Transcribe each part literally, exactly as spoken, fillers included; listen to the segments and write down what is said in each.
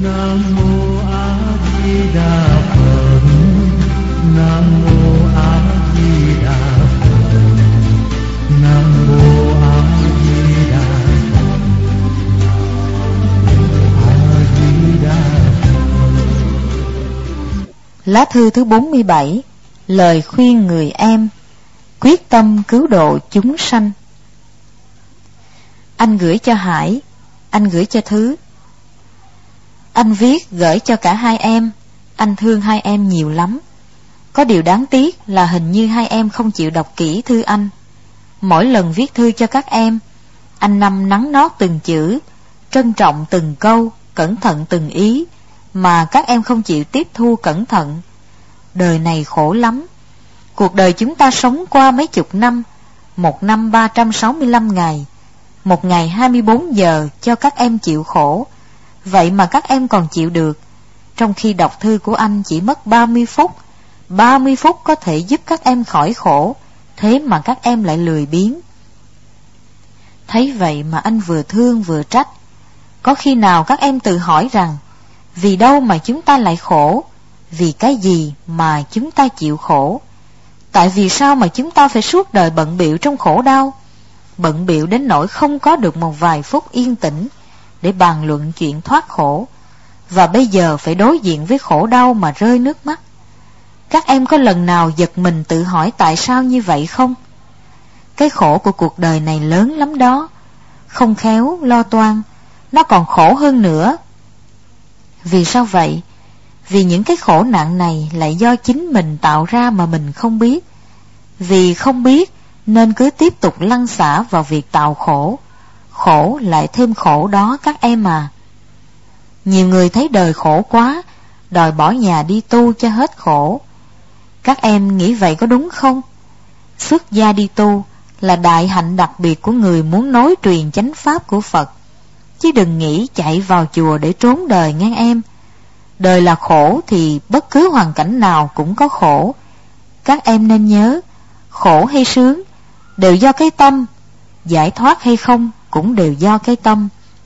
Nam mô A Di Đà Phật. Nam mô A Di Đà Phật. Nam mô A Di Đà Phật. A Di Đà Phật. Lá thư thứ bốn mươi bảy. Lời khuyên người em, quyết tâm cứu độ chúng sanh. Anh gửi cho Hải, anh gửi cho Thứ. Anh viết gửi cho cả hai em. Anh thương hai em nhiều lắm. Có điều đáng tiếc là hình như hai em không chịu đọc kỹ thư anh. Mỗi lần viết thư cho các em, anh Năm nắn nót từng chữ, trân trọng từng câu, cẩn thận từng ý, mà các em không chịu tiếp thu cẩn thận. Đời này khổ lắm. Cuộc đời chúng ta sống qua mấy chục năm, một năm ba trăm sáu mươi lăm ngày, một ngày hai mươi bốn giờ cho các em chịu khổ. Vậy mà các em còn chịu được, trong khi đọc thư của anh chỉ mất ba mươi phút. Ba mươi phút có thể giúp các em khỏi khổ, thế mà các em lại lười biếng. Thấy vậy mà anh vừa thương vừa trách. Có khi nào các em tự hỏi rằng, vì đâu mà chúng ta lại khổ? Vì cái gì mà chúng ta chịu khổ? Tại vì sao mà chúng ta phải suốt đời bận bịu trong khổ đau? Bận bịu đến nỗi không có được một vài phút yên tĩnh để bàn luận chuyện thoát khổ, và bây giờ phải đối diện với khổ đau mà rơi nước mắt. Các em có lần nào giật mình tự hỏi tại sao như vậy không? Cái khổ của cuộc đời này lớn lắm đó. Không khéo lo toan, nó còn khổ hơn nữa. Vì sao vậy? Vì những cái khổ nạn này lại do chính mình tạo ra mà mình không biết. Vì không biết nên cứ tiếp tục lăn xả vào việc tạo khổ. Khổ lại thêm khổ đó các em à. Nhiều người thấy đời khổ quá, đòi bỏ nhà đi tu cho hết khổ. Các em nghĩ vậy có đúng không? Xuất gia đi tu là đại hạnh đặc biệt của người muốn nối truyền chánh pháp của Phật. Chứ đừng nghĩ chạy vào chùa để trốn đời nghe em. Đời là khổ thì bất cứ hoàn cảnh nào cũng có khổ. Các em nên nhớ, khổ hay sướng đều do cái tâm, giải thoát hay không cũng đều do cái tâm.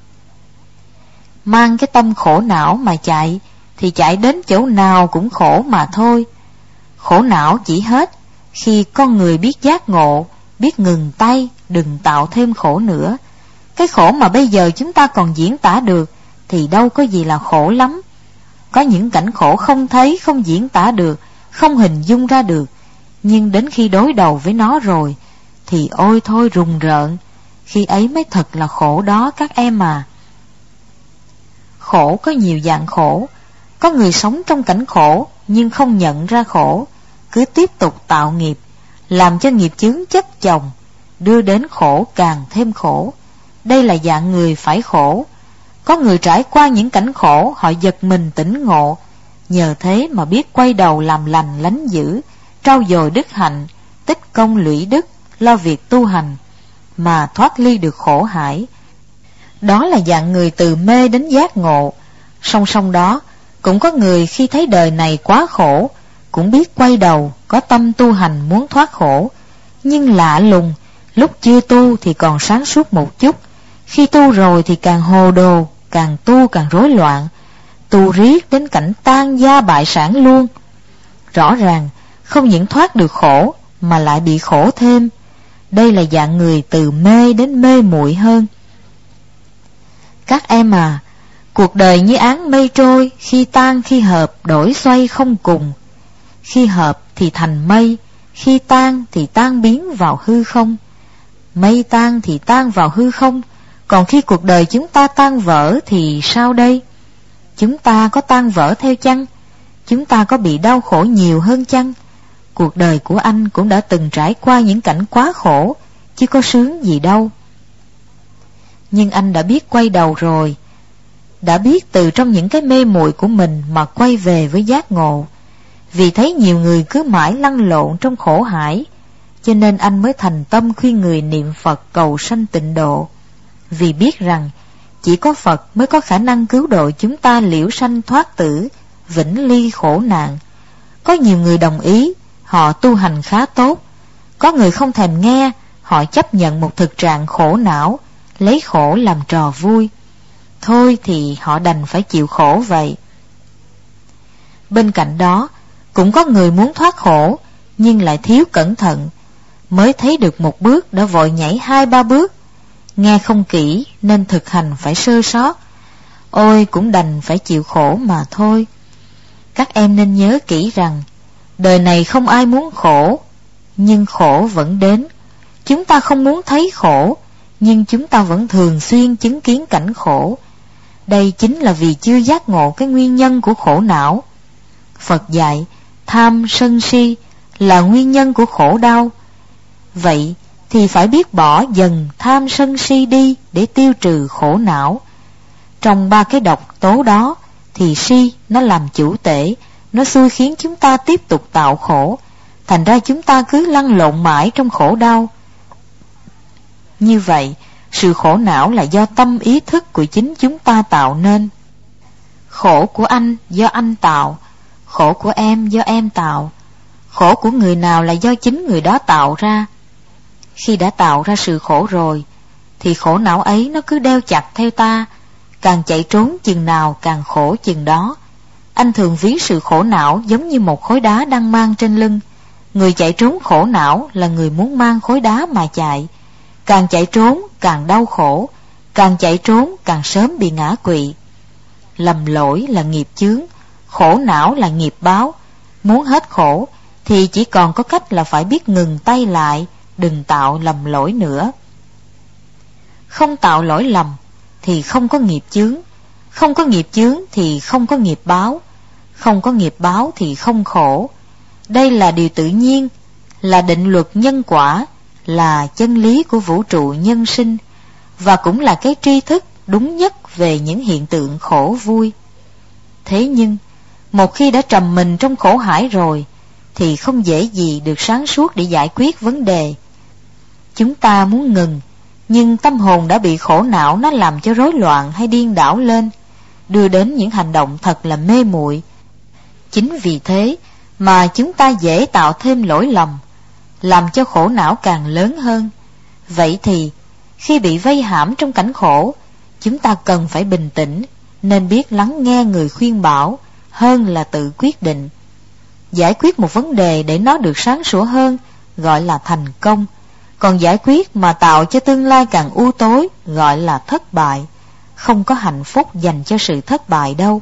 Mang cái tâm khổ não mà chạy thì chạy đến chỗ nào cũng khổ mà thôi. Khổ não chỉ hết khi con người biết giác ngộ, biết ngừng tay, đừng tạo thêm khổ nữa. Cái khổ mà bây giờ chúng ta còn diễn tả được thì đâu có gì là khổ lắm. Có những cảnh khổ không thấy, không diễn tả được, không hình dung ra được, nhưng đến khi đối đầu với nó rồi thì ôi thôi rùng rợn. Khi ấy mới thật là khổ đó các em à. Khổ có nhiều dạng khổ. Có người sống trong cảnh khổ nhưng không nhận ra khổ, cứ tiếp tục tạo nghiệp, làm cho nghiệp chướng chất chồng, đưa đến khổ càng thêm khổ. Đây là dạng người phải khổ. Có người trải qua những cảnh khổ, họ giật mình tỉnh ngộ, nhờ thế mà biết quay đầu làm lành lánh dữ, trau dồi đức hạnh, tích công lũy đức, lo việc tu hành, mà thoát ly được khổ hải. Đó là dạng người từ mê đến giác ngộ. Song song đó, cũng có người khi thấy đời này quá khổ, cũng biết quay đầu, có tâm tu hành muốn thoát khổ. Nhưng lạ lùng, lúc chưa tu thì còn sáng suốt một chút, khi tu rồi thì càng hồ đồ, càng tu càng rối loạn, tu riết đến cảnh tan gia bại sản luôn. Rõ ràng, không những thoát được khổ mà lại bị khổ thêm. Đây là dạng người từ mê đến mê muội hơn. Các em à, cuộc đời như áng mây trôi, khi tan khi hợp, đổi xoay không cùng. Khi hợp thì thành mây, khi tan thì tan biến vào hư không. Mây tan thì tan vào hư không, còn khi cuộc đời chúng ta tan vỡ thì sao đây? Chúng ta có tan vỡ theo chăng? Chúng ta có bị đau khổ nhiều hơn chăng? Cuộc đời của anh cũng đã từng trải qua những cảnh quá khổ, chứ có sướng gì đâu. Nhưng anh đã biết quay đầu rồi, đã biết từ trong những cái mê muội của mình mà quay về với giác ngộ. Vì thấy nhiều người cứ mãi lăn lộn trong khổ hải, cho nên anh mới thành tâm khuyên người niệm Phật cầu sanh tịnh độ. Vì biết rằng chỉ có Phật mới có khả năng cứu độ chúng ta liễu sanh thoát tử, vĩnh ly khổ nạn. Có nhiều người đồng ý, họ tu hành khá tốt. Có người không thèm nghe, họ chấp nhận một thực trạng khổ não, lấy khổ làm trò vui. thôi thì họ đành phải chịu khổ vậy. Bên cạnh đó, cũng có người muốn thoát khổ, nhưng lại thiếu cẩn thận, mới thấy được một bước đã vội nhảy hai ba bước, nghe không kỹ nên thực hành phải sơ sót. Ôi, cũng đành phải chịu khổ mà thôi. Các em nên nhớ kỹ rằng, đời này không ai muốn khổ, nhưng khổ vẫn đến. Chúng ta không muốn thấy khổ, nhưng chúng ta vẫn thường xuyên chứng kiến cảnh khổ. Đây chính là vì chưa giác ngộ cái nguyên nhân của khổ não. Phật dạy, tham sân si là nguyên nhân của khổ đau. Vậy thì phải biết bỏ dần tham sân si đi để tiêu trừ khổ não. Trong ba cái độc tố đó thì si nó làm chủ tể, nó xui khiến chúng ta tiếp tục tạo khổ. Thành ra chúng ta cứ lăn lộn mãi trong khổ đau. Như vậy, sự khổ não là do tâm ý thức của chính chúng ta tạo nên. Khổ của anh do anh tạo, khổ của em do em tạo, khổ của người nào là do chính người đó tạo ra. Khi đã tạo ra sự khổ rồi, thì khổ não ấy nó cứ đeo chặt theo ta, càng chạy trốn chừng nào càng khổ chừng đó. Anh thường ví sự khổ não giống như một khối đá đang mang trên lưng. Người chạy trốn khổ não là người muốn mang khối đá mà chạy. Càng chạy trốn càng đau khổ, càng chạy trốn càng sớm bị ngã quỵ. Lầm lỗi là nghiệp chướng, khổ não là nghiệp báo. Muốn hết khổ thì chỉ còn có cách là phải biết ngừng tay lại, đừng tạo lầm lỗi nữa. Không tạo lỗi lầm thì không có nghiệp chướng, không có nghiệp chướng thì không có nghiệp báo, không có nghiệp báo thì không khổ. Đây là điều tự nhiên, là định luật nhân quả, là chân lý của vũ trụ nhân sinh, và cũng là cái tri thức đúng nhất về những hiện tượng khổ vui. Thế nhưng, một khi đã trầm mình trong khổ hải rồi, thì không dễ gì được sáng suốt để giải quyết vấn đề. Chúng ta muốn ngừng, nhưng tâm hồn đã bị khổ não nó làm cho rối loạn hay điên đảo lên, đưa đến những hành động thật là mê muội. Chính vì thế mà chúng ta dễ tạo thêm lỗi lầm, làm cho khổ não càng lớn hơn. Vậy thì, khi bị vây hãm trong cảnh khổ, chúng ta cần phải bình tĩnh, nên biết lắng nghe người khuyên bảo hơn là tự quyết định. Giải quyết một vấn đề để nó được sáng sủa hơn gọi là thành công, còn giải quyết mà tạo cho tương lai càng u tối gọi là thất bại. Không có hạnh phúc dành cho sự thất bại đâu.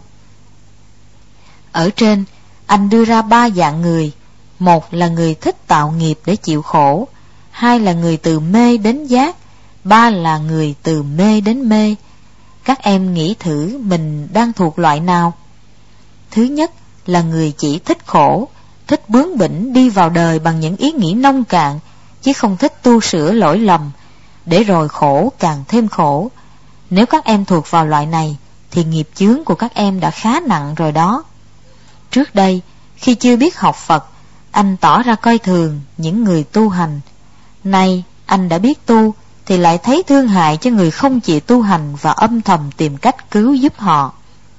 Ở trên, anh đưa ra ba dạng người. Một là người thích tạo nghiệp để chịu khổ, hai là người từ mê đến giác, ba là người từ mê đến mê. Các em nghĩ thử mình đang thuộc loại nào? Thứ nhất là người chỉ thích khổ, thích bướng bỉnh đi vào đời bằng những ý nghĩ nông cạn, chứ không thích tu sửa lỗi lầm, để rồi khổ càng thêm khổ. Nếu các em thuộc vào loại này, thì nghiệp chướng của các em đã khá nặng rồi đó. Trước đây, khi chưa biết học Phật, anh tỏ ra coi thường những người tu hành. Nay, anh đã biết tu, thì lại thấy thương hại cho người không chịu tu hành và âm thầm tìm cách cứu giúp họ.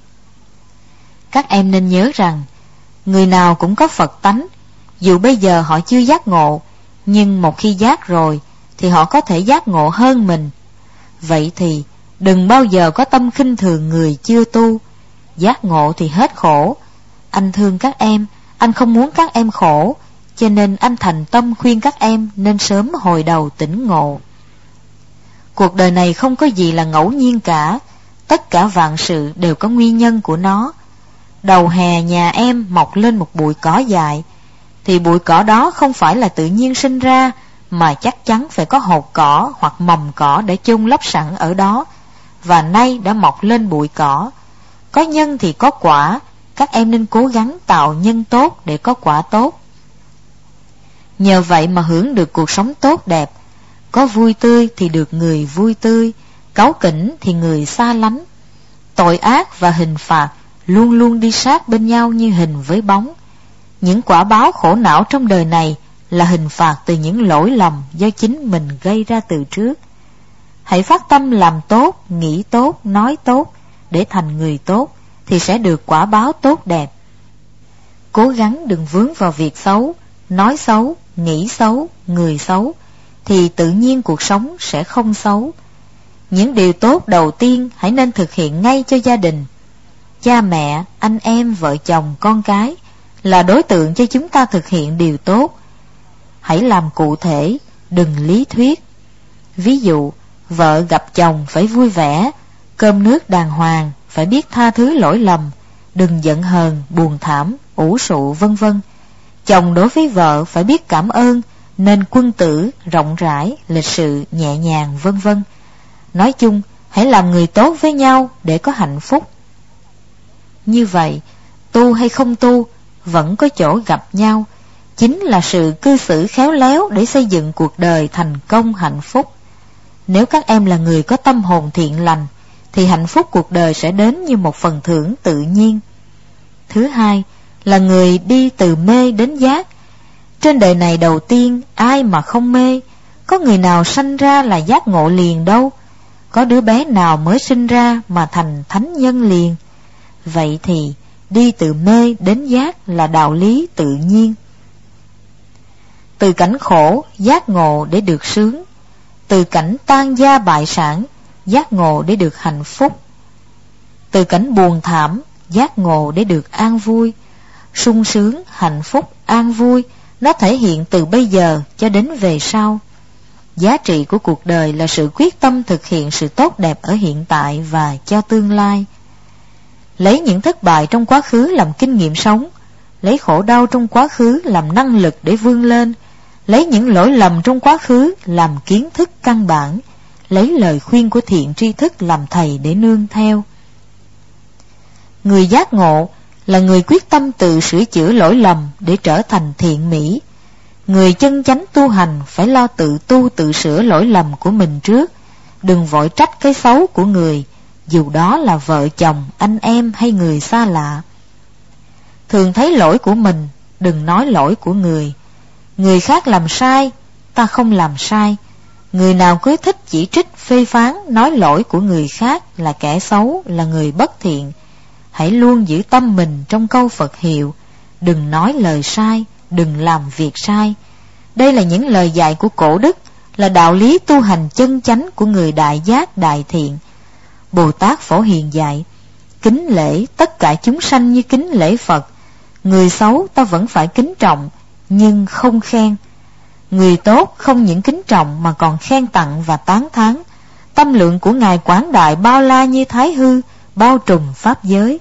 Các em nên nhớ rằng, người nào cũng có Phật tánh, dù bây giờ họ chưa giác ngộ, nhưng một khi giác rồi, thì họ có thể giác ngộ hơn mình. Vậy thì, đừng bao giờ có tâm khinh thường người chưa tu. Giác ngộ thì hết khổ. Anh thương các em, anh không muốn các em khổ, cho nên anh thành tâm khuyên các em nên sớm hồi đầu tỉnh ngộ. Cuộc đời này không có gì là ngẫu nhiên cả, tất cả vạn sự đều có nguyên nhân của nó. Đầu hè nhà em mọc lên một bụi cỏ dại, thì bụi cỏ đó không phải là tự nhiên sinh ra, mà chắc chắn phải có hột cỏ hoặc mầm cỏ để chôn lấp sẵn ở đó, và nay đã mọc lên bụi cỏ. Có nhân thì có quả, các em nên cố gắng tạo nhân tốt để có quả tốt. Nhờ vậy mà hưởng được cuộc sống tốt đẹp. Có vui tươi thì được người vui tươi, cáu kỉnh thì người xa lánh. Tội ác và hình phạt luôn luôn đi sát bên nhau như hình với bóng. Những quả báo khổ não trong đời này là hình phạt từ những lỗi lầm do chính mình gây ra từ trước. Hãy phát tâm làm tốt, nghĩ tốt, nói tốt để thành người tốt, thì sẽ được quả báo tốt đẹp. Cố gắng đừng vướng vào việc xấu, nói xấu, nghĩ xấu, người xấu, thì tự nhiên cuộc sống sẽ không xấu. Những điều tốt đầu tiên hãy nên thực hiện ngay cho gia đình. Cha mẹ, anh em, vợ chồng, con cái là đối tượng cho chúng ta thực hiện điều tốt. Hãy làm cụ thể, đừng lý thuyết. Ví dụ, vợ gặp chồng phải vui vẻ, cơm nước đàng hoàng, phải biết tha thứ lỗi lầm, đừng giận hờn, buồn thảm, ủ sụ vân vân. Chồng đối với vợ phải biết cảm ơn, nên quân tử, rộng rãi, lịch sự, nhẹ nhàng vân vân. Nói chung, hãy làm người tốt với nhau để có hạnh phúc. Như vậy, tu hay không tu, vẫn có chỗ gặp nhau, chính là sự cư xử khéo léo để xây dựng cuộc đời thành công hạnh phúc. Nếu các em là người có tâm hồn thiện lành, thì hạnh phúc cuộc đời sẽ đến như một phần thưởng tự nhiên. Thứ hai, là người đi từ mê đến giác. Trên đời này đầu tiên, ai mà không mê? Có người nào sanh ra là giác ngộ liền đâu. Có đứa bé nào mới sinh ra mà thành thánh nhân liền. Vậy thì, đi từ mê đến giác là đạo lý tự nhiên. Từ cảnh khổ, giác ngộ để được sướng. Từ cảnh tan gia bại sản, giác ngộ để được hạnh phúc. Từ cảnh buồn thảm, giác ngộ để được an vui. Sung sướng, hạnh phúc, an vui, nó thể hiện từ bây giờ cho đến về sau. Giá trị của cuộc đời là sự quyết tâm thực hiện sự tốt đẹp ở hiện tại và cho tương lai. Lấy những thất bại trong quá khứ làm kinh nghiệm sống, lấy khổ đau trong quá khứ làm năng lực để vươn lên, lấy những lỗi lầm trong quá khứ làm kiến thức căn bản, lấy lời khuyên của thiện tri thức làm thầy để nương theo. Người giác ngộ là người quyết tâm tự sửa chữa lỗi lầm để trở thành thiện mỹ. Người chân chánh tu hành phải lo tự tu tự sửa lỗi lầm của mình trước, đừng vội trách cái xấu của người, dù đó là vợ chồng, anh em hay người xa lạ. Thường thấy lỗi của mình, đừng nói lỗi của người. Người khác làm sai, ta không làm sai. Người nào cứ thích chỉ trích, phê phán, nói lỗi của người khác là kẻ xấu, là người bất thiện. Hãy luôn giữ tâm mình trong câu Phật hiệu, đừng nói lời sai, đừng làm việc sai. Đây là những lời dạy của cổ đức, là đạo lý tu hành chân chánh của người đại giác đại thiện. Bồ Tát Phổ Hiền dạy, kính lễ tất cả chúng sanh như kính lễ Phật. Người xấu ta vẫn phải kính trọng, nhưng không khen. Người tốt không những kính trọng mà còn khen tặng và tán thán. Tâm lượng của Ngài quảng đại bao la như thái hư, bao trùm pháp giới.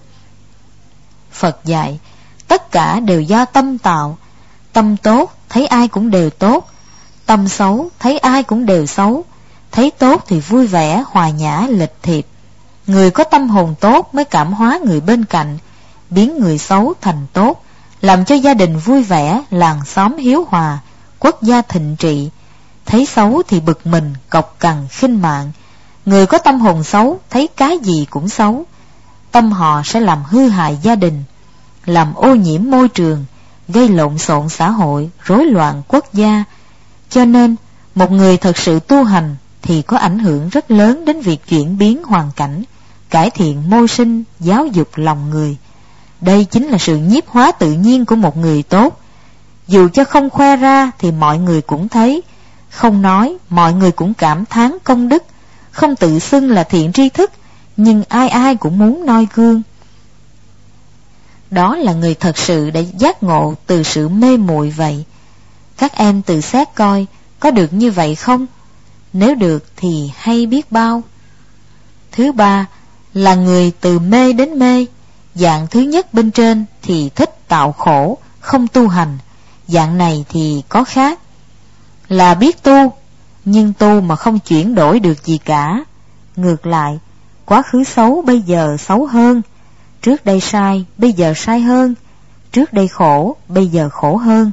Phật dạy, tất cả đều do tâm tạo. Tâm tốt thấy ai cũng đều tốt, tâm xấu thấy ai cũng đều xấu. Thấy tốt thì vui vẻ, hòa nhã, lịch thiệp. Người có tâm hồn tốt mới cảm hóa người bên cạnh, biến người xấu thành tốt, làm cho gia đình vui vẻ, làng xóm hiếu hòa, quốc gia thịnh trị. Thấy xấu thì bực mình, cọc cằn, khinh mạng. Người có tâm hồn xấu thấy cái gì cũng xấu. Tâm họ sẽ làm hư hại gia đình, làm ô nhiễm môi trường, gây lộn xộn xã hội, rối loạn quốc gia. Cho nên, một người thật sự tu hành thì có ảnh hưởng rất lớn đến việc chuyển biến hoàn cảnh, cải thiện môi sinh, giáo dục lòng người. Đây chính là sự nhiếp hóa tự nhiên của một người tốt. Dù cho không khoe ra thì mọi người cũng thấy, không nói mọi người cũng cảm thán công đức, không tự xưng là thiện tri thức, nhưng ai ai cũng muốn noi gương. Đó là người thật sự đã giác ngộ từ sự mê muội vậy. Các em tự xét coi có được như vậy không? Nếu được thì hay biết bao. Thứ ba là người từ mê đến mê. Dạng thứ nhất bên trên thì thích tạo khổ, không tu hành. Dạng này thì có khác, là biết tu, nhưng tu mà không chuyển đổi được gì cả. Ngược lại, quá khứ xấu bây giờ xấu hơn, trước đây sai bây giờ sai hơn, trước đây khổ bây giờ khổ hơn.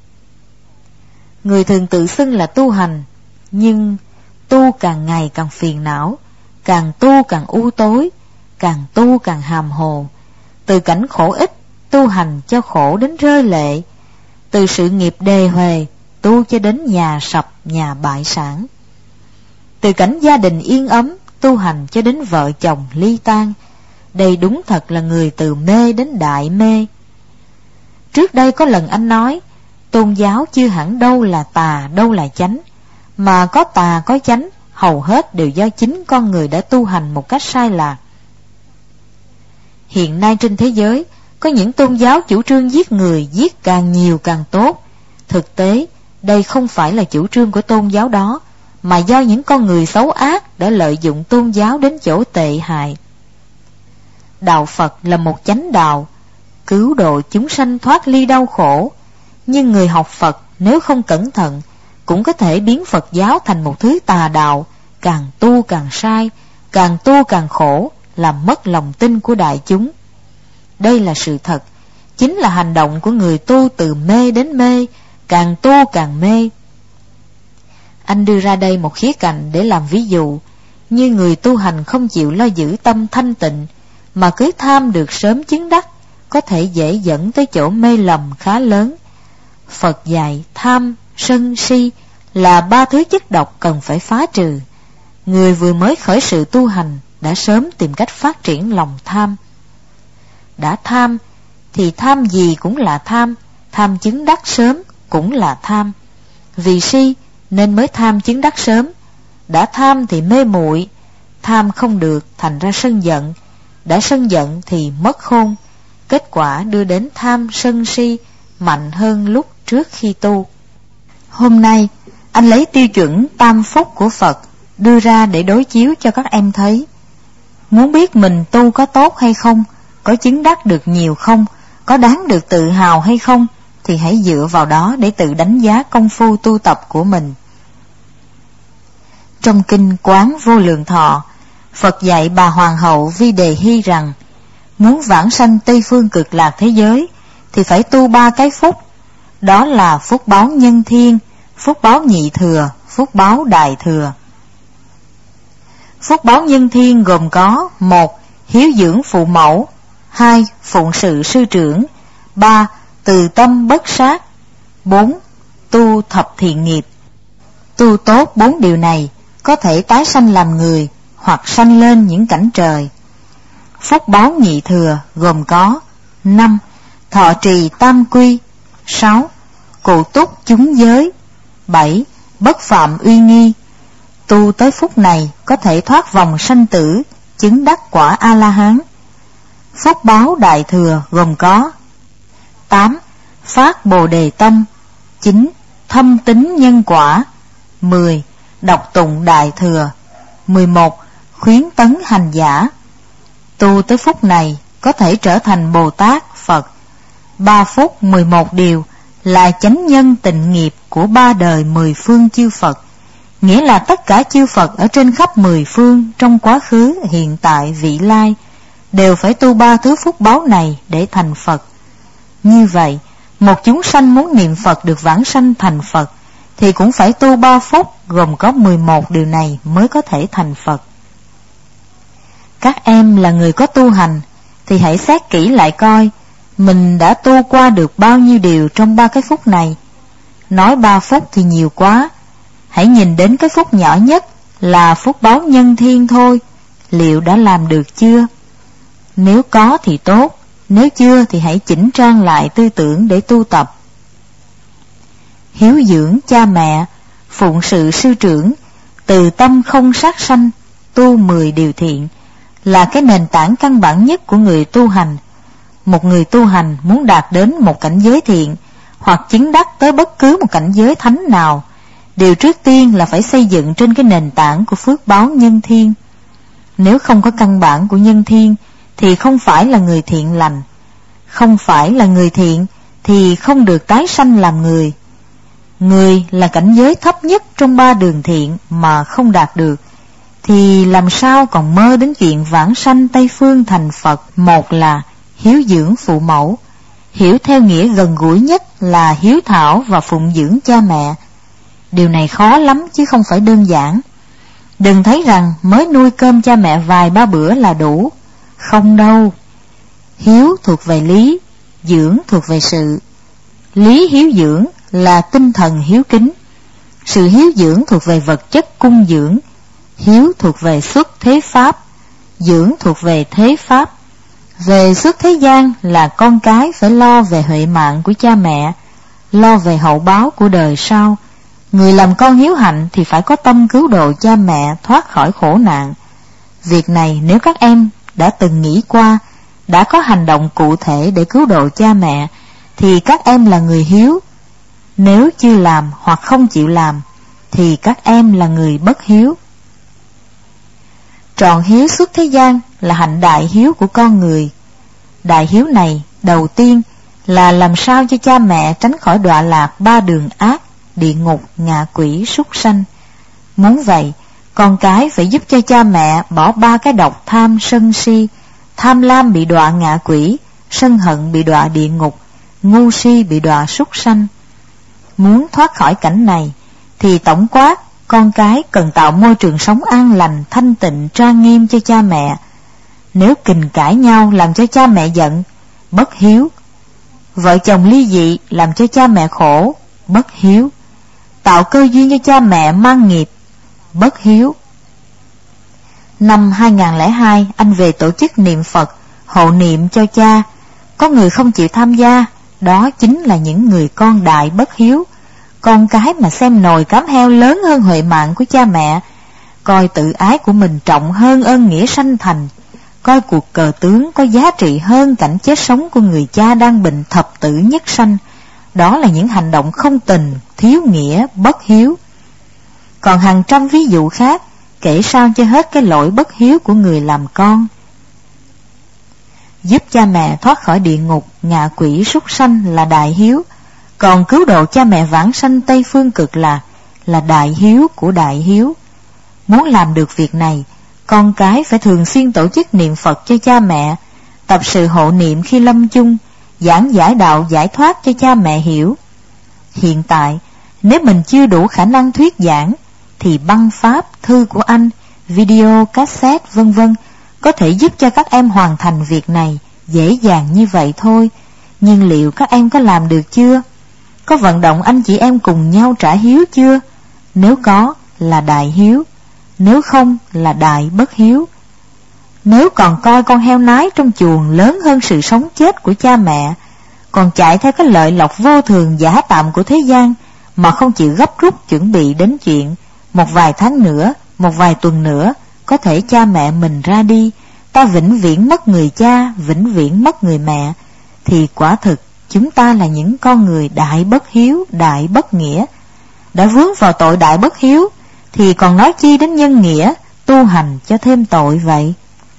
Người thường tự xưng là tu hành, nhưng tu càng ngày càng phiền não, càng tu càng u tối, càng tu càng hàm hồ. Từ cảnh khổ ích tu hành cho khổ đến rơi lệ, từ sự nghiệp đề huề tu cho đến nhà sập nhà bại sản. Từ cảnh gia đình yên ấm tu hành cho đến vợ chồng ly tan. Đây đúng thật là người từ mê đến đại mê. Trước đây có lần anh nói, tôn giáo chưa hẳn đâu là tà đâu là chánh, mà có tà có chánh hầu hết đều do chính con người đã tu hành một cách sai lạc. Hiện nay trên thế giới có những tôn giáo chủ trương giết người, giết càng nhiều càng tốt. Thực tế, đây không phải là chủ trương của tôn giáo đó, mà do những con người xấu ác đã lợi dụng tôn giáo đến chỗ tệ hại. Đạo Phật là một chánh đạo, cứu độ chúng sanh thoát ly đau khổ, nhưng người học Phật nếu không cẩn thận cũng có thể biến Phật giáo thành một thứ tà đạo, càng tu càng sai, càng tu càng khổ, làm mất lòng tin của đại chúng. Đây là sự thật, chính là hành động của người tu từ mê đến mê, càng tu càng mê. Anh đưa ra đây một khía cạnh để làm ví dụ, như người tu hành không chịu lo giữ tâm thanh tịnh, mà cứ tham được sớm chứng đắc, có thể dễ dẫn tới chỗ mê lầm khá lớn. Phật dạy tham, sân, si là ba thứ chất độc cần phải phá trừ. Người vừa mới khởi sự tu hành đã sớm tìm cách phát triển lòng tham. Đã tham thì tham gì cũng là tham, tham chứng đắc sớm cũng là tham. Vì si nên mới tham chứng đắc sớm. Đã tham thì mê muội, tham không được thành ra sân giận, đã sân giận thì mất khôn. Kết quả đưa đến tham sân si mạnh hơn lúc trước khi tu. Hôm nay anh lấy tiêu chuẩn tam phúc của Phật đưa ra để đối chiếu cho các em thấy. Muốn biết mình tu có tốt hay không, có chứng đắc được nhiều không, có đáng được tự hào hay không, thì hãy dựa vào đó để tự đánh giá công phu tu tập của mình. Trong kinh Quán Vô Lượng Thọ, Phật dạy bà Hoàng hậu Vi Đề Hy rằng muốn vãng sanh Tây Phương Cực Lạc thế giới thì phải tu ba cái phúc. Đó là phúc báo nhân thiên, phúc báo nhị thừa, phúc báo đại thừa. Phúc báo nhân thiên gồm có: một. Hiếu dưỡng phụ mẫu, hai. Phụng sự sư trưởng, ba. Từ tâm bất sát, bốn. Tu thập thiện nghiệp. Tu tốt bốn điều này có thể tái sanh làm người hoặc sanh lên những cảnh trời. Phúc báo nhị thừa gồm có: năm. Thọ trì tam quy, sáu. Cụ túc chúng giới, bảy. Bất phạm uy nghi. Tu tới phúc này có thể thoát vòng sanh tử, chứng đắc quả A-la-hán. Phúc báo đại thừa gồm có: tám. Phát bồ đề tâm, chín. Thâm tín nhân quả, mười. Đọc tụng đại thừa, mười một. Khuyến tấn hành giả. Tu tới phúc này có thể trở thành Bồ Tát, Phật. Ba phúc mười một điều là chánh nhân tịnh nghiệp của ba đời mười phương chư Phật, nghĩa là tất cả chư Phật ở trên khắp mười phương trong quá khứ, hiện tại, vị lai đều phải tu ba thứ phúc báo này để thành Phật. Như vậy, một chúng sanh muốn niệm Phật được vãng sanh thành Phật thì cũng phải tu ba phúc gồm có mười một điều này mới có thể thành Phật. Các em là người có tu hành thì hãy xét kỹ lại coi mình đã tu qua được bao nhiêu điều trong ba cái phúc này. Nói ba phúc thì nhiều quá, hãy nhìn đến cái phúc nhỏ nhất là phúc báo nhân thiên thôi, liệu đã làm được chưa? Nếu có thì tốt, nếu chưa thì hãy chỉnh trang lại tư tưởng để tu tập. Hiếu dưỡng cha mẹ, phụng sự sư trưởng, từ tâm không sát sanh, tu mười điều thiện là cái nền tảng căn bản nhất của người tu hành. Một người tu hành muốn đạt đến một cảnh giới thiện hoặc chứng đắc tới bất cứ một cảnh giới thánh nào, điều trước tiên là phải xây dựng trên cái nền tảng của phước báo nhân thiên. Nếu không có căn bản của nhân thiên thì không phải là người thiện lành. Không phải là người thiện thì không được tái sanh làm người. Người là cảnh giới thấp nhất trong ba đường thiện mà không đạt được thì làm sao còn mơ đến chuyện vãng sanh Tây Phương thành Phật. Một là hiếu dưỡng phụ mẫu, hiểu theo nghĩa gần gũi nhất là hiếu thảo và phụng dưỡng cha mẹ. Điều này khó lắm chứ không phải đơn giản. Đừng thấy rằng mới nuôi cơm cha mẹ vài ba bữa là đủ. Không đâu. Hiếu thuộc về lý, dưỡng thuộc về sự. Lý hiếu dưỡng là tinh thần hiếu kính, sự hiếu dưỡng thuộc về vật chất cung dưỡng. Hiếu thuộc về xuất thế pháp, dưỡng thuộc về thế pháp. Về xuất thế gian là con cái phải lo về huệ mạng của cha mẹ, lo về hậu báo của đời sau. Người làm con hiếu hạnh thì phải có tâm cứu độ cha mẹ thoát khỏi khổ nạn. Việc này nếu các em đã từng nghĩ qua, đã có hành động cụ thể để cứu độ cha mẹ, thì các em là người hiếu. Nếu chưa làm hoặc không chịu làm, thì các em là người bất hiếu. Trọn hiếu suốt thế gian là hạnh đại hiếu của con người. Đại hiếu này đầu tiên là làm sao cho cha mẹ tránh khỏi đọa lạc ba đường ác, địa ngục, ngạ quỷ, súc sanh. Muốn vậy, con cái phải giúp cho cha mẹ bỏ ba cái độc tham sân si. Tham lam bị đọa ngạ quỷ, sân hận bị đọa địa ngục, ngu si bị đọa súc sanh. Muốn thoát khỏi cảnh này thì tổng quát con cái cần tạo môi trường sống an lành, thanh tịnh, trang nghiêm cho cha mẹ. Nếu kình cãi nhau làm cho cha mẹ giận, bất hiếu. Vợ chồng ly dị làm cho cha mẹ khổ, bất hiếu. Tạo cơ duyên cho cha mẹ mang nghiệp, bất hiếu. Năm hai không không hai, anh về tổ chức niệm Phật, hộ niệm cho cha. Có người không chịu tham gia, đó chính là những người con đại bất hiếu. Con cái mà xem nồi cám heo lớn hơn huệ mạng của cha mẹ, coi tự ái của mình trọng hơn ơn nghĩa sanh thành, coi cuộc cờ tướng có giá trị hơn cảnh chết sống của người cha đang bệnh thập tử nhất sanh. Đó là những hành động không tình, thiếu nghĩa, bất hiếu. Còn hàng trăm ví dụ khác kể sao cho hết cái lỗi bất hiếu của người làm con. Giúp cha mẹ thoát khỏi địa ngục, ngạ quỷ, súc sanh là đại hiếu. Còn cứu độ cha mẹ vãng sanh Tây Phương Cực Lạc là đại hiếu của đại hiếu. Muốn làm được việc này, con cái phải thường xuyên tổ chức niệm Phật cho cha mẹ, tập sự hộ niệm khi lâm chung, giảng giải đạo giải thoát cho cha mẹ hiểu. Hiện tại, nếu mình chưa đủ khả năng thuyết giảng, thì băng pháp, thư của anh, video, cassette, vân vân có thể giúp cho các em hoàn thành việc này dễ dàng như vậy thôi. Nhưng liệu các em có làm được chưa? Có vận động anh chị em cùng nhau trả hiếu chưa? Nếu có là đại hiếu, nếu không là đại bất hiếu. Nếu còn coi con heo nái trong chuồng lớn hơn sự sống chết của cha mẹ, còn chạy theo cái lợi lộc vô thường giả tạm của thế gian, mà không chịu gấp rút chuẩn bị đến chuyện một vài tháng nữa, một vài tuần nữa có thể cha mẹ mình ra đi, ta vĩnh viễn mất người cha, vĩnh viễn mất người mẹ, thì quả thực chúng ta là những con người đại bất hiếu, đại bất nghĩa. Đã vướng vào tội đại bất hiếu thì còn nói chi đến nhân nghĩa, tu hành cho thêm tội vậy.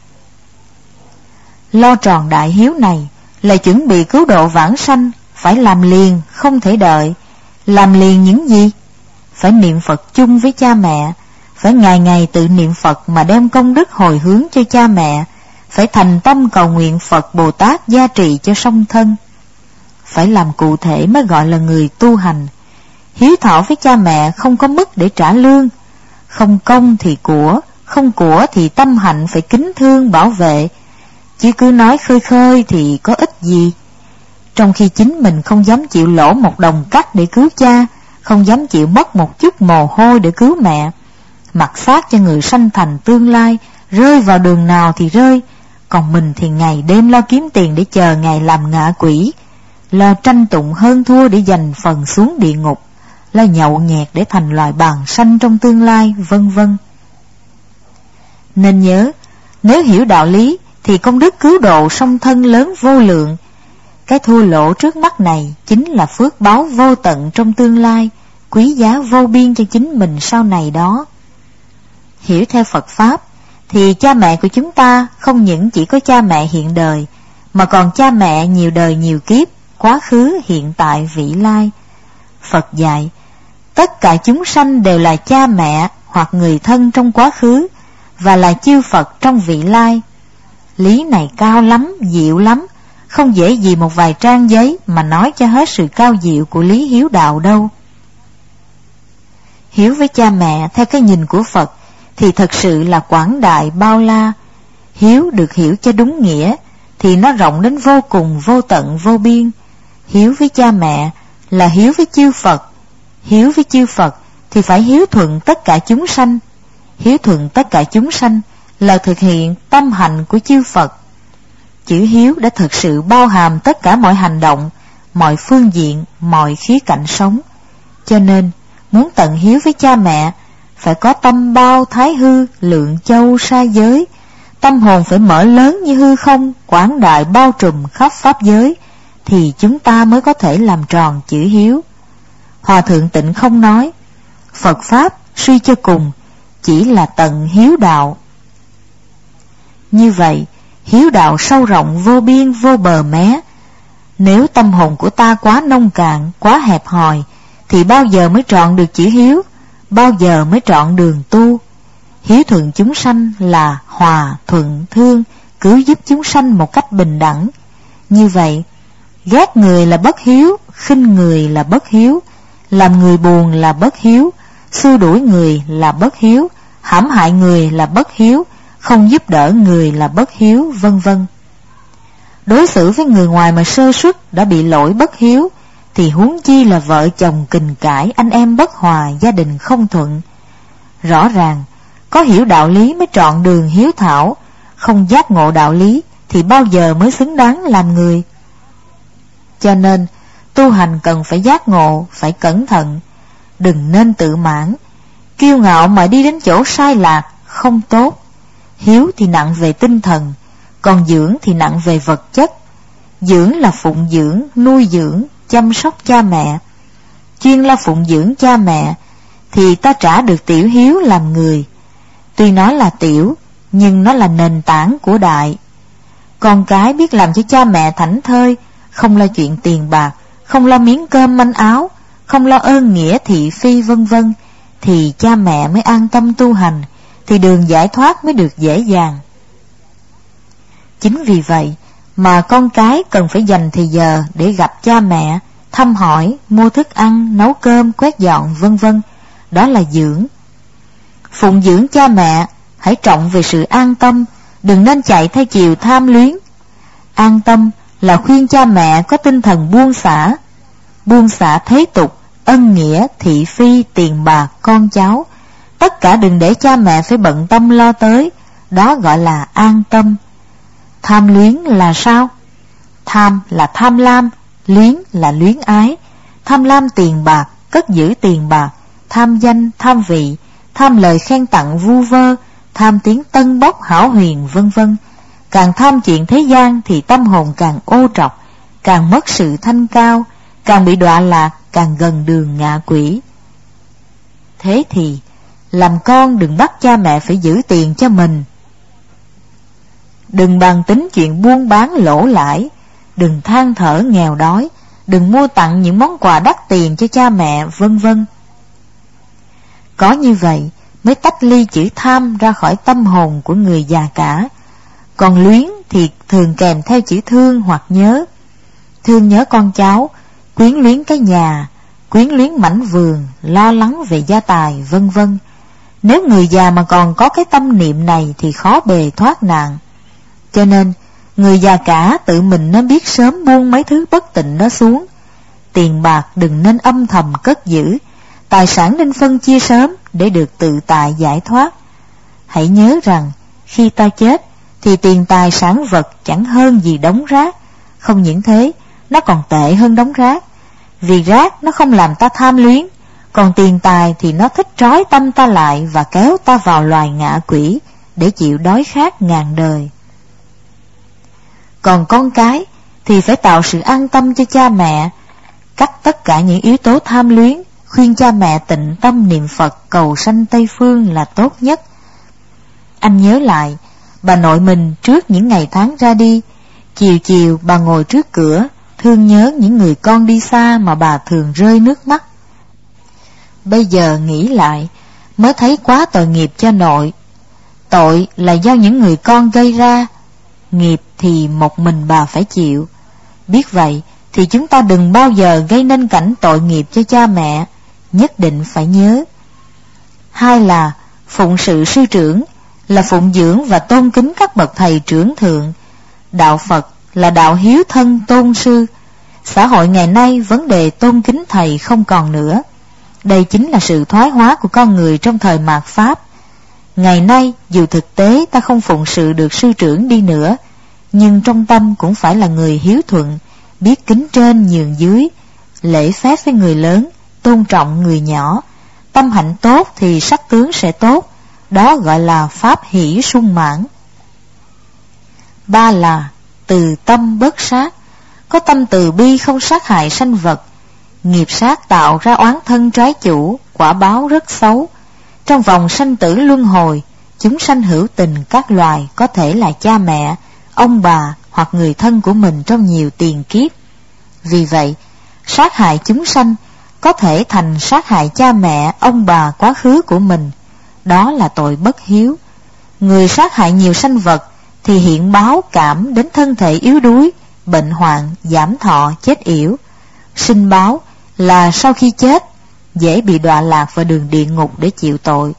Lo tròn đại hiếu này là chuẩn bị cứu độ vãng sanh, phải làm liền, không thể đợi. Làm liền những gì? Phải niệm Phật chung với cha mẹ, phải ngày ngày tự niệm Phật mà đem công đức hồi hướng cho cha mẹ, phải thành tâm cầu nguyện Phật Bồ Tát gia trì cho song thân. Phải làm cụ thể mới gọi là người tu hành. Hiếu thảo với cha mẹ không có mức để trả lương, không công thì của, không của thì tâm hạnh phải kính thương bảo vệ, chứ cứ nói khơi khơi thì có ích gì. Trong khi chính mình không dám chịu lỗ một đồng cắt để cứu cha, không dám chịu mất một chút mồ hôi để cứu mẹ, mặc xác cho người sanh thành tương lai rơi vào đường nào thì rơi, còn mình thì ngày đêm lo kiếm tiền để chờ ngày làm ngạ quỷ, lo tranh tụng hơn thua để giành phần xuống địa ngục, lo nhậu nhẹt để thành loài bàng sanh trong tương lai, vân vân. Nên nhớ, nếu hiểu đạo lý thì công đức cứu độ song thân lớn vô lượng. Cái thua lỗ trước mắt này chính là phước báo vô tận trong tương lai, quý giá vô biên cho chính mình sau này đó. Hiểu theo Phật Pháp thì cha mẹ của chúng ta không những chỉ có cha mẹ hiện đời, mà còn cha mẹ nhiều đời nhiều kiếp, quá khứ, hiện tại, vị lai. Phật dạy, tất cả chúng sanh đều là cha mẹ hoặc người thân trong quá khứ, và là chư Phật trong vị lai. Lý này cao lắm, diệu lắm, không dễ gì một vài trang giấy mà nói cho hết sự cao diệu của lý hiếu đạo đâu. Hiếu với cha mẹ theo cái nhìn của Phật thì thật sự là quảng đại bao la. Hiếu được hiểu cho đúng nghĩa thì nó rộng đến vô cùng, vô tận, vô biên. Hiếu với cha mẹ là hiếu với chư Phật. Hiếu với chư Phật thì phải hiếu thuận tất cả chúng sanh. Hiếu thuận tất cả chúng sanh là thực hiện tâm hạnh của chư Phật. Chữ hiếu đã thực sự bao hàm tất cả mọi hành động, mọi phương diện, mọi khía cạnh sống. Cho nên Muốn tận hiếu với cha mẹ, phải có tâm bao thái hư, lượng châu sa giới. Tâm hồn phải mở lớn như hư không, quảng đại bao trùm khắp pháp giới, thì chúng ta mới có thể làm tròn chữ hiếu. Hòa thượng Tịnh Không nói, Phật Pháp suy cho cùng chỉ là tận hiếu đạo. Như vậy, hiếu đạo sâu rộng vô biên vô bờ mé. Nếu tâm hồn của ta quá nông cạn, quá hẹp hòi, thì bao giờ mới trọn được chữ hiếu, bao giờ mới trọn đường tu. Hiếu thuận chúng sanh là hòa thuận thương, cứu giúp chúng sanh một cách bình đẳng. Như vậy, ghét người là bất hiếu, khinh người là bất hiếu, làm người buồn là bất hiếu, xua đuổi người là bất hiếu, hãm hại người là bất hiếu, không giúp đỡ người là bất hiếu, vân vân. Đối xử với người ngoài mà sơ suất đã bị lỗi bất hiếu, thì huống chi là vợ chồng kình cãi, anh em bất hòa, gia đình không thuận. Rõ ràng, có hiểu đạo lý mới trọn đường hiếu thảo, không giác ngộ đạo lý thì bao giờ mới xứng đáng làm người. Cho nên, tu hành cần phải giác ngộ, phải cẩn thận, đừng nên tự mãn, kiêu ngạo mà đi đến chỗ sai lạc, không tốt. Hiếu thì nặng về tinh thần, còn dưỡng thì nặng về vật chất. Dưỡng là phụng dưỡng, nuôi dưỡng, chăm sóc cha mẹ. Chuyên lo phụng dưỡng cha mẹ, thì ta trả được tiểu hiếu làm người. Tuy nó là tiểu, nhưng nó là nền tảng của đại. Con cái biết làm cho cha mẹ thảnh thơi, không lo chuyện tiền bạc, không lo miếng cơm manh áo, không lo ơn nghĩa thị phi vân vân, thì cha mẹ mới an tâm tu hành, thì đường giải thoát mới được dễ dàng. Chính vì vậy mà con cái cần phải dành thời giờ để gặp cha mẹ, thăm hỏi, mua thức ăn, nấu cơm, quét dọn vân vân. Đó là dưỡng. Phụng dưỡng cha mẹ, hãy trọng về sự an tâm, đừng nên chạy theo chiều tham luyến. An tâm là khuyên cha mẹ có tinh thần buông xả, buông xả thế tục, ân nghĩa, thị phi, tiền bạc, con cháu. Tất cả đừng để cha mẹ phải bận tâm lo tới, đó gọi là an tâm. Tham luyến là sao? Tham là tham lam, luyến là luyến ái. Tham lam tiền bạc, cất giữ tiền bạc, tham danh, tham vị, tham lời khen tặng vu vơ, tham tiếng tân bốc hão huyền vân vân. Càng tham chuyện thế gian thì tâm hồn càng ô trọc, càng mất sự thanh cao, càng bị đọa lạc, càng gần đường ngạ quỷ. Thế thì làm con đừng bắt cha mẹ phải giữ tiền cho mình. Đừng bàn tính chuyện buôn bán lỗ lãi, đừng than thở nghèo đói, đừng mua tặng những món quà đắt tiền cho cha mẹ vân vân. Có như vậy mới tách ly chữ tham ra khỏi tâm hồn của người già cả. Còn luyến thì thường kèm theo chữ thương hoặc nhớ. Thương nhớ con cháu, quyến luyến cái nhà, quyến luyến mảnh vườn, lo lắng về gia tài vân vân. Nếu người già mà còn có cái tâm niệm này thì khó bề thoát nạn. Cho nên người già cả tự mình nên biết sớm buông mấy thứ bất tịnh đó xuống. Tiền bạc đừng nên âm thầm cất giữ, tài sản nên phân chia sớm để được tự tại giải thoát. Hãy nhớ rằng khi ta chết thì tiền tài sản vật chẳng hơn gì đống rác. Không những thế, nó còn tệ hơn đống rác. Vì rác nó không làm ta tham luyến, còn tiền tài thì nó thích trói tâm ta lại và kéo ta vào loài ngạ quỷ để chịu đói khát ngàn đời. Còn con cái thì phải tạo sự an tâm cho cha mẹ, cắt tất cả những yếu tố tham luyến, khuyên cha mẹ tịnh tâm niệm Phật cầu sanh Tây Phương là tốt nhất. Anh nhớ lại, bà nội mình trước những ngày tháng ra đi, chiều chiều bà ngồi trước cửa, thương nhớ những người con đi xa mà bà thường rơi nước mắt. Bây giờ nghĩ lại, mới thấy quá tội nghiệp cho nội. Tội là do những người con gây ra, nghiệp thì một mình bà phải chịu. Biết vậy thì chúng ta đừng bao giờ gây nên cảnh tội nghiệp cho cha mẹ, nhất định phải nhớ. Hai là phụng sự sư trưởng, là phụng dưỡng và tôn kính các bậc thầy trưởng thượng. Đạo Phật là đạo hiếu thân tôn sư. Xã hội ngày nay vấn đề tôn kính thầy không còn nữa. Đây chính là sự thoái hóa của con người trong thời mạt Pháp. Ngày nay dù thực tế ta không phụng sự được sư trưởng đi nữa, nhưng trong tâm cũng phải là người hiếu thuận, biết kính trên nhường dưới, lễ phép với người lớn, tôn trọng người nhỏ, Tâm hạnh tốt thì sắc tướng sẽ tốt, đó gọi là pháp hỷ sung mãn. Ba là từ tâm bất sát. Có tâm từ bi không sát hại sanh vật. Nghiệp sát tạo ra oán thân trái chủ, quả báo rất xấu. Trong vòng sanh tử luân hồi, chúng sanh hữu tình các loài có thể là cha mẹ, ông bà hoặc người thân của mình trong nhiều tiền kiếp. Vì vậy, sát hại chúng sanh có thể thành sát hại cha mẹ, ông bà quá khứ của mình. Đó là tội bất hiếu. Người sát hại nhiều sanh vật thì hiện báo cảm đến thân thể yếu đuối, bệnh hoạn, giảm thọ, chết yểu. Sinh báo là sau khi chết dễ bị đọa lạc vào đường địa ngục để chịu tội.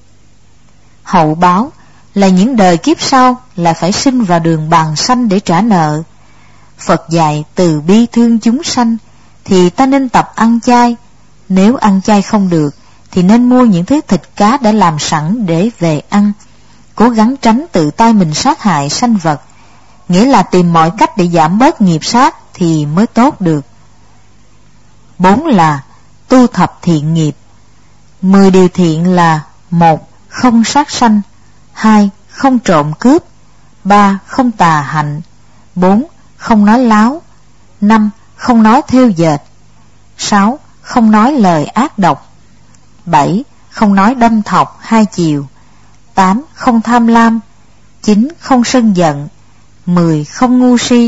Hậu báo là những đời kiếp sau là phải sinh vào đường bàng sanh để trả nợ. Phật dạy từ bi thương chúng sanh thì ta nên tập ăn chay. Nếu ăn chay không được thì nên mua những thứ thịt cá đã làm sẵn để về ăn. Cố gắng tránh tự tay mình sát hại sanh vật, nghĩa là tìm mọi cách để giảm bớt nghiệp sát thì mới tốt được. Bốn là tu thập thiện nghiệp. Mười điều thiện là: một. Không sát sanh. Hai. Không trộm cướp. Ba. Không tà hạnh. Bốn. Không nói láo. Năm. Không nói thêu dệt. Sáu. Không nói lời ác độc. Bảy. Không nói đâm thọc hai chiều. Tám. Không tham lam. Chín. Không sân giận. Mười. Không ngu si.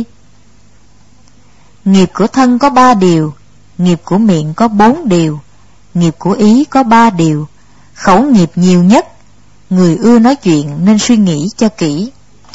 Nghiệp của thân có ba điều, nghiệp của miệng có bốn điều, nghiệp của ý có ba điều. Khẩu nghiệp nhiều nhất. Người ưa nói chuyện nên suy nghĩ cho kỹ.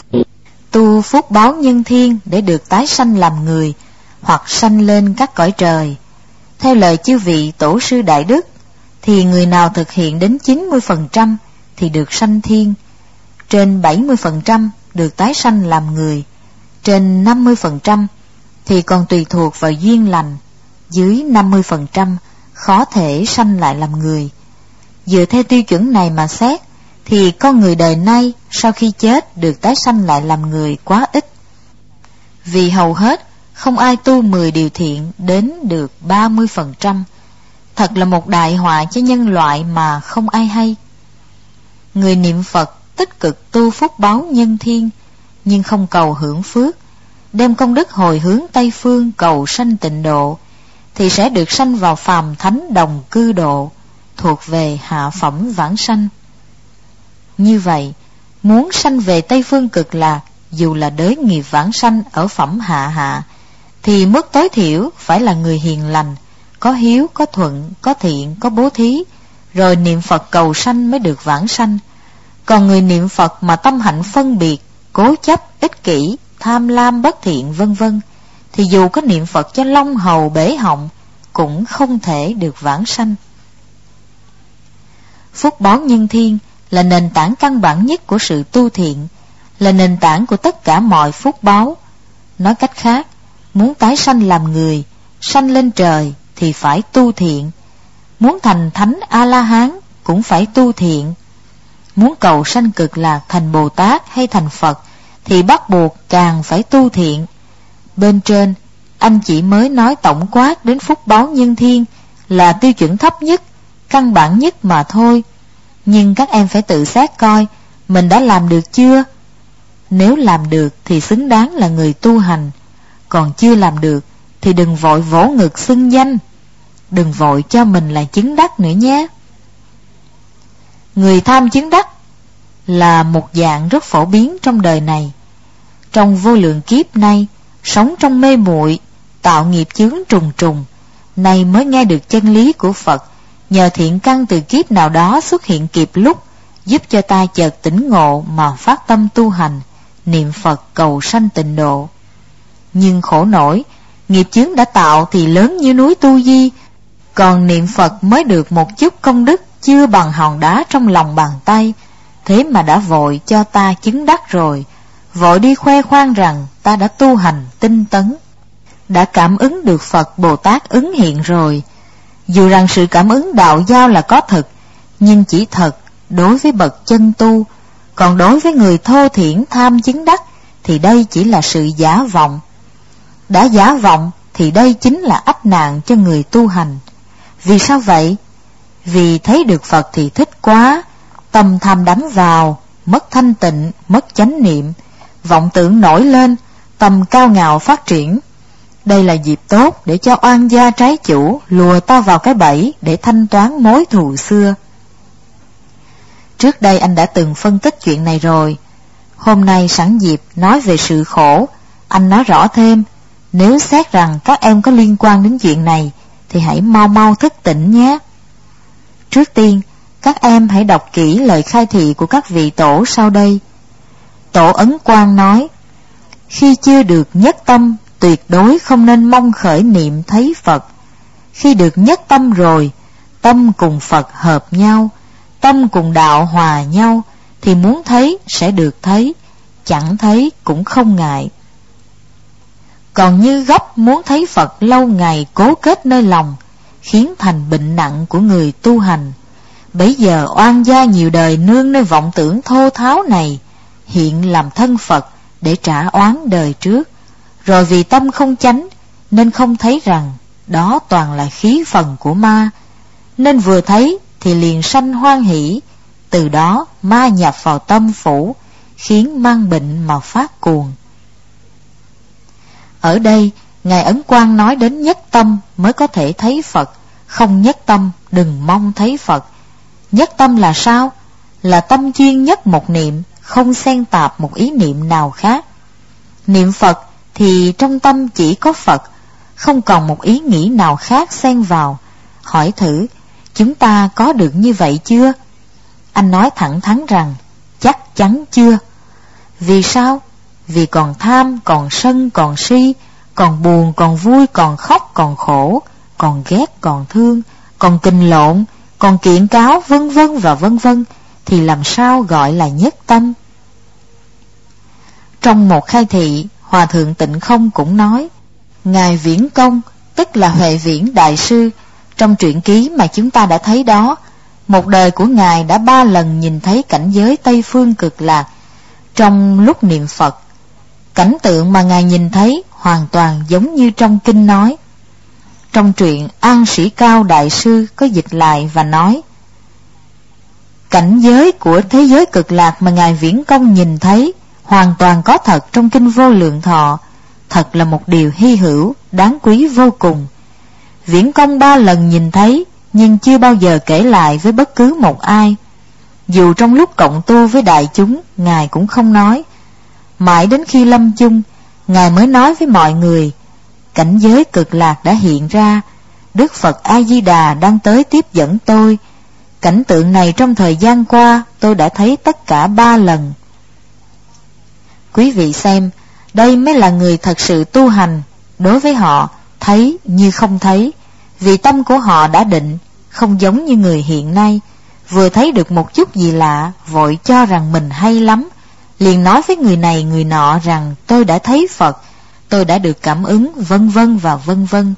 Tu phúc báo nhân thiên để được tái sanh làm người, hoặc sanh lên các cõi trời. Theo lời chư vị tổ sư đại đức, thì người nào thực hiện đến chín mươi phần trăm thì được sanh thiên, trên bảy mươi phần trăm được tái sanh làm người, trên năm mươi phần trăm thì còn tùy thuộc vào duyên lành, dưới năm mươi phần trăm khó thể sanh lại làm người. Dựa theo tiêu chuẩn này mà xét, thì con người đời nay sau khi chết được tái sanh lại làm người quá ít. Vì hầu hết không ai tu mười điều thiện đến được ba mươi phần trăm. Thật là một đại họa cho nhân loại mà không ai hay. Người niệm Phật tích cực tu phúc báo nhân thiên, nhưng không cầu hưởng phước, đem công đức hồi hướng Tây Phương cầu sanh tịnh độ, thì sẽ được sanh vào phàm thánh đồng cư độ, thuộc về hạ phẩm vãng sanh. Như vậy, muốn sanh về Tây Phương cực lạc, dù là đới nghiệp vãng sanh ở phẩm hạ hạ, thì mức tối thiểu phải là người hiền lành, có hiếu, có thuận, có thiện, có bố thí, rồi niệm Phật cầu sanh mới được vãng sanh. Còn người niệm Phật mà tâm hạnh phân biệt, cố chấp, ích kỷ, tham lam bất thiện vân vân, thì dù có niệm Phật cho long hầu bể họng cũng không thể được vãng sanh. Phúc báo nhân thiên là nền tảng căn bản nhất của sự tu thiện, là nền tảng của tất cả mọi phúc báo. Nói cách khác, muốn tái sanh làm người, sanh lên trời thì phải tu thiện. Muốn thành thánh A-la-hán cũng phải tu thiện. Muốn cầu sanh cực lạc thành Bồ Tát hay thành Phật thì bắt buộc càng phải tu thiện. Bên trên, anh chỉ mới nói tổng quát đến phúc báo nhân thiên là tiêu chuẩn thấp nhất, căn bản nhất mà thôi. Nhưng các em phải tự xét coi mình đã làm được chưa. Nếu làm được thì xứng đáng là người tu hành, còn chưa làm được thì đừng vội vỗ ngực xưng danh, đừng vội cho mình là chứng đắc nữa nhé. Người tham chứng đắc là một dạng rất phổ biến trong đời này. Trong vô lượng kiếp nay, sống trong mê muội, tạo nghiệp chướng trùng trùng, nay mới nghe được chân lý của Phật, nhờ thiện căn từ kiếp nào đó xuất hiện kịp lúc, giúp cho ta chợt tỉnh ngộ mà phát tâm tu hành, niệm Phật cầu sanh tịnh độ. Nhưng khổ nổi, nghiệp chướng đã tạo thì lớn như núi Tu Di, còn niệm Phật mới được một chút công đức chưa bằng hòn đá trong lòng bàn tay, thế mà đã vội cho ta chứng đắc rồi, vội đi khoe khoang rằng ta đã tu hành tinh tấn, đã cảm ứng được Phật Bồ Tát ứng hiện rồi. Dù rằng sự cảm ứng đạo giao là có thực, nhưng chỉ thật đối với bậc chân tu, còn đối với người thô thiển tham chứng đắc thì đây chỉ là sự giả vọng. Đã giả vọng thì đây chính là ách nạn cho người tu hành. Vì sao vậy? Vì thấy được Phật thì thích quá, tâm tham đắm vào, mất thanh tịnh, mất chánh niệm, vọng tưởng nổi lên, tâm cao ngạo phát triển. Đây là dịp tốt để cho oan gia trái chủ lùa ta vào cái bẫy để thanh toán mối thù xưa. Trước đây anh đã từng phân tích chuyện này rồi. Hôm nay sẵn dịp nói về sự khổ, anh nói rõ thêm. Nếu xét rằng các em có liên quan đến chuyện này thì hãy mau mau thức tỉnh nhé. Trước tiên, các em hãy đọc kỹ lời khai thị của các vị tổ sau đây. Tổ Ấn Quang nói: khi chưa được nhất tâm, tuyệt đối không nên mong khởi niệm thấy Phật. Khi được nhất tâm rồi, tâm cùng Phật hợp nhau, tâm cùng đạo hòa nhau, thì muốn thấy sẽ được thấy, chẳng thấy cũng không ngại. Còn như gốc muốn thấy Phật lâu ngày cố kết nơi lòng, khiến thành bệnh nặng của người tu hành. Bấy giờ oan gia nhiều đời nương nơi vọng tưởng thô tháo này, hiện làm thân Phật để trả oán đời trước. Rồi vì tâm không chánh nên không thấy rằng đó toàn là khí phần của ma, nên vừa thấy thì liền sanh hoan hỷ. Từ đó ma nhập vào tâm phủ, khiến mang bệnh mà phát cuồng. Ở đây Ngài Ấn Quang nói đến nhất tâm mới có thể thấy Phật, không nhất tâm đừng mong thấy Phật. Nhất tâm là sao? Là tâm chuyên nhất một niệm, không xen tạp một ý niệm nào khác. Niệm Phật thì trong tâm chỉ có Phật, không còn một ý nghĩ nào khác xen vào. Hỏi thử, chúng ta có được như vậy chưa? Anh nói thẳng thắn rằng chắc chắn chưa. Vì sao? Vì còn tham, còn sân, còn si, còn buồn, còn vui, còn khóc, còn khổ, còn ghét, còn thương, còn kình lộn, còn kiện cáo, vân vân và vân vân, thì làm sao gọi là nhất tâm? Trong một khai thị, Hòa Thượng Tịnh Không cũng nói, Ngài Viễn Công, tức là Huệ Viễn Đại Sư, trong truyện ký mà chúng ta đã thấy đó, một đời của Ngài đã ba lần nhìn thấy cảnh giới Tây Phương Cực Lạc trong lúc niệm Phật. Cảnh tượng mà Ngài nhìn thấy hoàn toàn giống như trong kinh nói. Trong truyện, An Sĩ Cao Đại Sư có dịch lại và nói, cảnh giới của thế giới cực lạc mà Ngài Viễn Công nhìn thấy hoàn toàn có thật trong kinh Vô Lượng Thọ, thật là một điều hy hữu, đáng quý vô cùng. Viễn Công ba lần nhìn thấy, nhưng chưa bao giờ kể lại với bất cứ một ai. Dù trong lúc cộng tu với đại chúng, Ngài cũng không nói. Mãi đến khi lâm chung, Ngài mới nói với mọi người, cảnh giới cực lạc đã hiện ra, Đức Phật A-di-đà đang tới tiếp dẫn tôi. Cảnh tượng này trong thời gian qua tôi đã thấy tất cả ba lần. Quý vị xem, đây mới là người thật sự tu hành. Đối với họ, thấy như không thấy, vì tâm của họ đã định, không giống như người hiện nay. Vừa thấy được một chút gì lạ, vội cho rằng mình hay lắm, liền nói với người này người nọ rằng tôi đã thấy Phật, tôi đã được cảm ứng, vân vân và vân vân.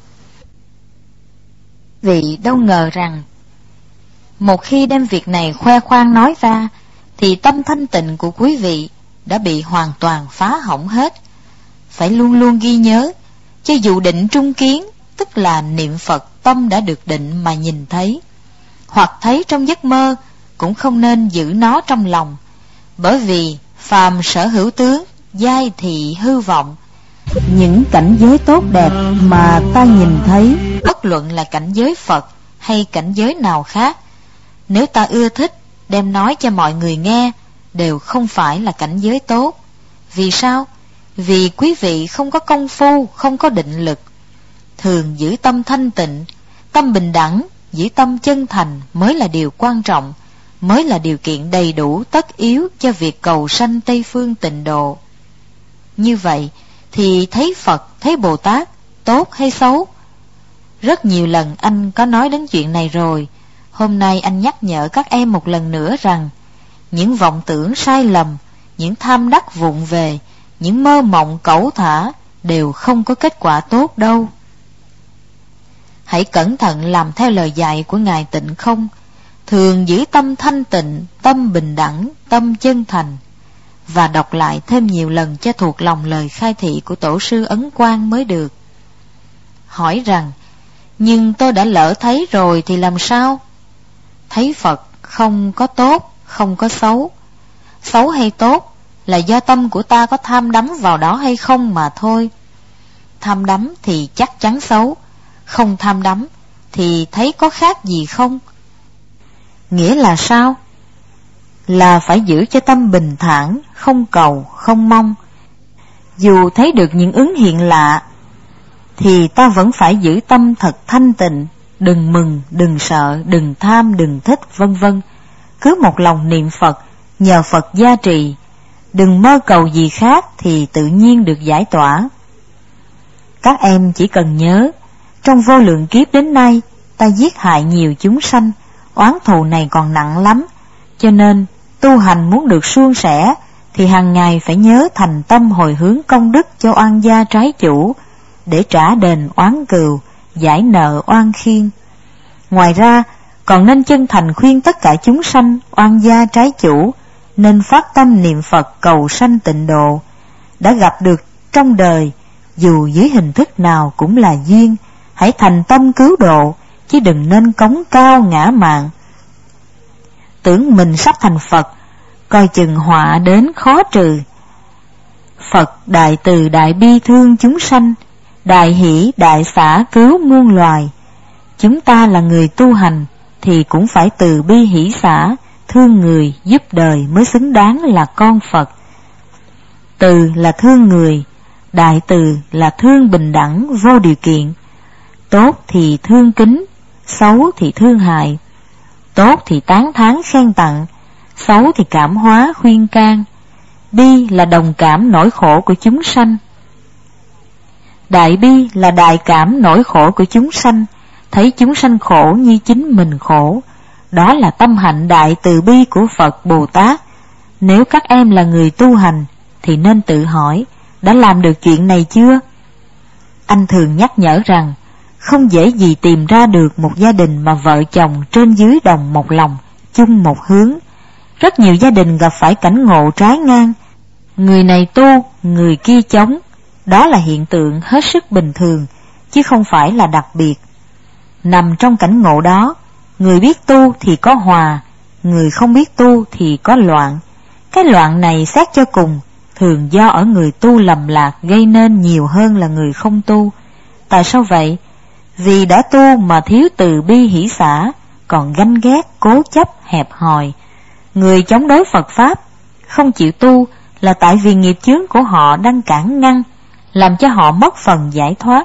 Vị đâu ngờ rằng một khi đem việc này khoe khoang nói ra, thì tâm thanh tịnh của quý vị đã bị hoàn toàn phá hỏng hết. Phải luôn luôn ghi nhớ, cho dù định trung kiến, tức là niệm Phật tâm đã được định mà nhìn thấy, hoặc thấy trong giấc mơ, cũng không nên giữ nó trong lòng. Bởi vì phàm sở hữu tướng, giai thị hư vọng. Những cảnh giới tốt đẹp mà ta nhìn thấy, bất luận là cảnh giới Phật hay cảnh giới nào khác, nếu ta ưa thích đem nói cho mọi người nghe, đều không phải là cảnh giới tốt. Vì sao? Vì quý vị không có công phu, không có định lực. Thường giữ tâm thanh tịnh, tâm bình đẳng, giữ tâm chân thành mới là điều quan trọng, mới là điều kiện đầy đủ tất yếu cho việc cầu sanh Tây Phương tịnh độ. Như vậy thì thấy Phật, thấy Bồ Tát, tốt hay xấu? Rất nhiều lần anh có nói đến chuyện này rồi. Hôm nay anh nhắc nhở các em một lần nữa rằng, những vọng tưởng sai lầm, những tham đắc vụng về, những mơ mộng cẩu thả đều không có kết quả tốt đâu. Hãy cẩn thận làm theo lời dạy của Ngài Tịnh Không, thường giữ tâm thanh tịnh, tâm bình đẳng, tâm chân thành, và đọc lại thêm nhiều lần cho thuộc lòng lời khai thị của Tổ sư Ấn Quang mới được. Hỏi rằng, nhưng tôi đã lỡ thấy rồi thì làm sao? thấy Phật không có tốt, không có xấu. Xấu hay tốt là do tâm của ta có tham đắm vào đó hay không mà thôi. Tham đắm thì chắc chắn xấu, không tham đắm thì thấy có khác gì không? Nghĩa là sao? Là phải giữ cho tâm bình thản, không cầu, không mong. Dù thấy được những ứng hiện lạ, thì ta vẫn phải giữ tâm thật thanh tịnh, đừng mừng, đừng sợ, đừng tham, đừng thích, vân vân. Cứ một lòng niệm Phật, nhờ Phật gia trì, đừng mơ cầu gì khác thì tự nhiên được giải tỏa. Các em chỉ cần nhớ, trong vô lượng kiếp đến nay, ta giết hại nhiều chúng sanh, oán thù này còn nặng lắm, cho nên tu hành muốn được suôn sẻ thì hàng ngày phải nhớ thành tâm hồi hướng công đức cho oan gia trái chủ, để trả đền oán cừu, giải nợ oan khiên. Ngoài ra còn nên chân thành khuyên tất cả chúng sanh oan gia trái chủ nên phát tâm niệm Phật cầu sanh tịnh độ. Đã gặp được trong đời, dù dưới hình thức nào cũng là duyên, hãy thành tâm cứu độ, chứ đừng nên cống cao ngã mạn. Tưởng mình sắp thành Phật, coi chừng họa đến khó trừ. Phật đại từ đại bi thương chúng sanh, đại hỷ đại xả cứu muôn loài. Chúng ta là người tu hành thì cũng phải từ bi hỷ xả, thương người giúp đời mới xứng đáng là con Phật. Từ là thương người, đại từ là thương bình đẳng vô điều kiện. Tốt thì thương kính, xấu thì thương hại. Tốt thì tán thán khen tặng, xấu thì cảm hóa khuyên can. Bi là đồng cảm nỗi khổ của chúng sanh. Đại bi là đại cảm nỗi khổ của chúng sanh, thấy chúng sanh khổ như chính mình khổ. Đó là tâm hạnh đại từ bi của Phật Bồ Tát. Nếu các em là người tu hành thì nên tự hỏi, đã làm được chuyện này chưa? Anh thường nhắc nhở rằng, không dễ gì tìm ra được một gia đình mà vợ chồng trên dưới đồng một lòng, chung một hướng. Rất nhiều gia đình gặp phải cảnh ngộ trái ngang, người này tu, người kia chống. Đó là hiện tượng hết sức bình thường, chứ không phải là đặc biệt. Nằm trong cảnh ngộ đó, người biết tu thì có hòa, người không biết tu thì có loạn. Cái loạn này xét cho cùng, thường do ở người tu lầm lạc gây nên nhiều hơn là người không tu. Tại sao vậy? Vì đã tu mà thiếu từ bi hỷ xả, còn ganh ghét, cố chấp, hẹp hòi. Người chống đối Phật Pháp, không chịu tu là tại vì nghiệp chướng của họ đang cản ngăn, làm cho họ mất phần giải thoát.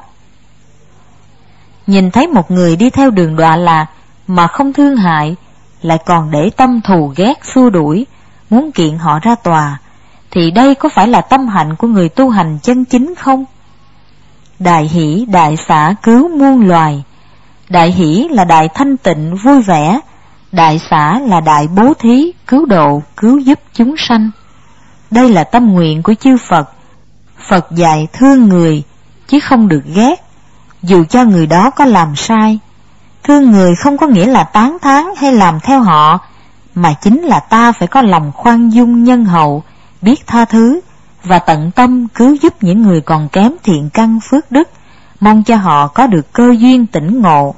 Nhìn thấy một người đi theo đường đọa lạc mà không thương hại, lại còn để tâm thù ghét xua đuổi, muốn kiện họ ra tòa, thì đây có phải là tâm hạnh của người tu hành chân chính không? Đại hỷ đại xả cứu muôn loài. Đại hỷ là đại thanh tịnh vui vẻ, đại xả là đại bố thí cứu độ cứu giúp chúng sanh. Đây là tâm nguyện của chư Phật. Phật dạy thương người chứ không được ghét, dù cho người đó có làm sai. Thương người không có nghĩa là tán thán hay làm theo họ, mà chính là ta phải có lòng khoan dung nhân hậu, biết tha thứ và tận tâm cứu giúp những người còn kém thiện căn phước đức, mong cho họ có được cơ duyên tỉnh ngộ.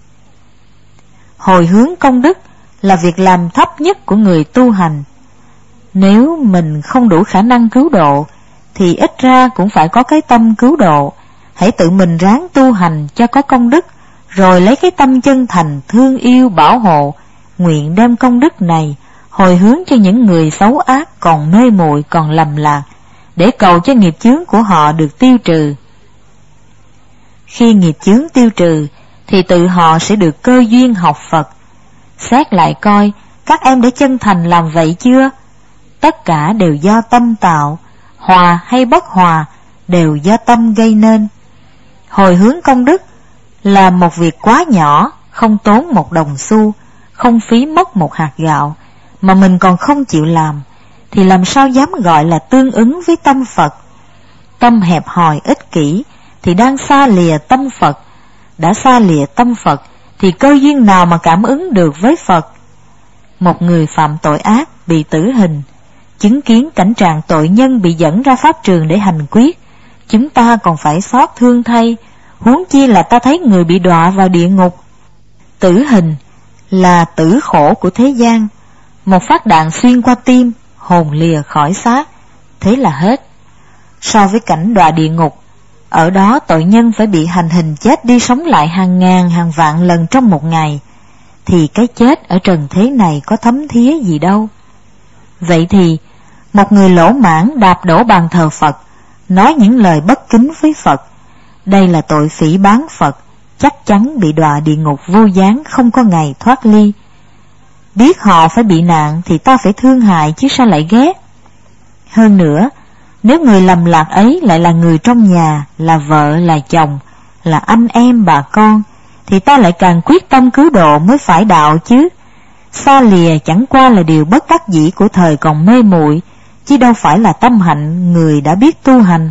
Hồi hướng công đức là việc làm thấp nhất của người tu hành. Nếu mình không đủ khả năng cứu độ thì ít ra cũng phải có cái tâm cứu độ. Hãy tự mình ráng tu hành cho có công đức, rồi lấy cái tâm chân thành thương yêu bảo hộ, nguyện đem công đức này hồi hướng cho những người xấu ác còn mê muội còn lầm lạc, để cầu cho nghiệp chướng của họ được tiêu trừ. Khi nghiệp chướng tiêu trừ thì tự họ sẽ được cơ duyên học Phật. Xét lại coi, các em đã chân thành làm vậy chưa? Tất cả đều do tâm tạo, hòa hay bất hòa đều do tâm gây nên. Hồi hướng công đức là một việc quá nhỏ, không tốn một đồng xu, không phí mất một hạt gạo, mà mình còn không chịu làm, thì làm sao dám gọi là tương ứng với tâm Phật? Tâm hẹp hòi ích kỷ thì đang xa lìa tâm Phật. Đã xa lìa tâm Phật thì cơ duyên nào mà cảm ứng được với Phật? Một người phạm tội ác bị tử hình, chứng kiến cảnh trạng tội nhân bị dẫn ra pháp trường để hành quyết, chúng ta còn phải xót thương thay, huống chi là ta thấy người bị đọa vào địa ngục. Tử hình là tử khổ của thế gian. Một phát đạn xuyên qua tim, hồn lìa khỏi xác, thế là hết. So với cảnh đọa địa ngục, ở đó tội nhân phải bị hành hình chết đi sống lại hàng ngàn hàng vạn lần trong một ngày, thì cái chết ở trần thế này có thấm thía gì đâu. Vậy thì một người lỗ mãng đạp đổ bàn thờ Phật, nói những lời bất kính với Phật, đây là tội phỉ báng Phật, chắc chắn bị đọa địa ngục vô gián, không có ngày thoát ly. Biết họ phải bị nạn thì ta phải thương hại chứ sao lại ghét. Hơn nữa, nếu người lầm lạc ấy lại là người trong nhà, là vợ, là chồng, là anh em bà con, thì ta lại càng quyết tâm cứu độ mới phải đạo chứ. Xa lìa chẳng qua là điều bất đắc dĩ của thời còn mê muội, chứ đâu phải là tâm hạnh người đã biết tu hành.